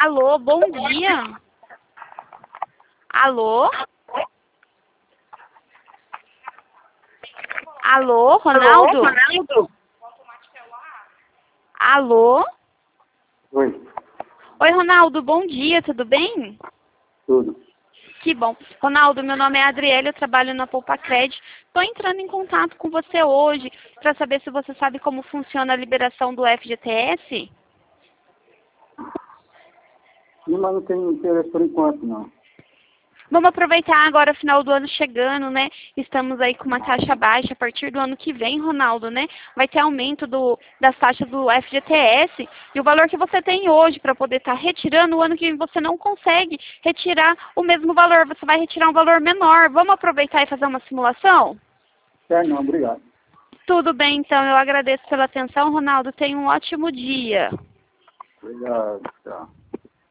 Alô, bom dia. Alô? Alô, Ronaldo? Alô? Oi, Oi, Ronaldo, bom dia, tudo bem? tudo. Que bom. Ronaldo, meu nome é Adriele, eu trabalho na Poupa Cred. Estou entrando em contato com você hoje para saber se você sabe como funciona a liberação do FGTS. Sim, mas não tem interesse por enquanto, não. Vamos aproveitar agora, final do ano chegando, né? Estamos aí com uma taxa baixa. A partir do ano que vem, Ronaldo, né? Vai ter aumento das taxas do FGTS. E o valor que você tem hoje para poder estar retirando, o ano que vem você não consegue retirar o mesmo valor. Você vai retirar um valor menor. Vamos aproveitar e fazer uma simulação? Não, obrigado. Tudo bem, então. Eu agradeço pela atenção, Ronaldo. Tenha um ótimo dia. Obrigado, tchau.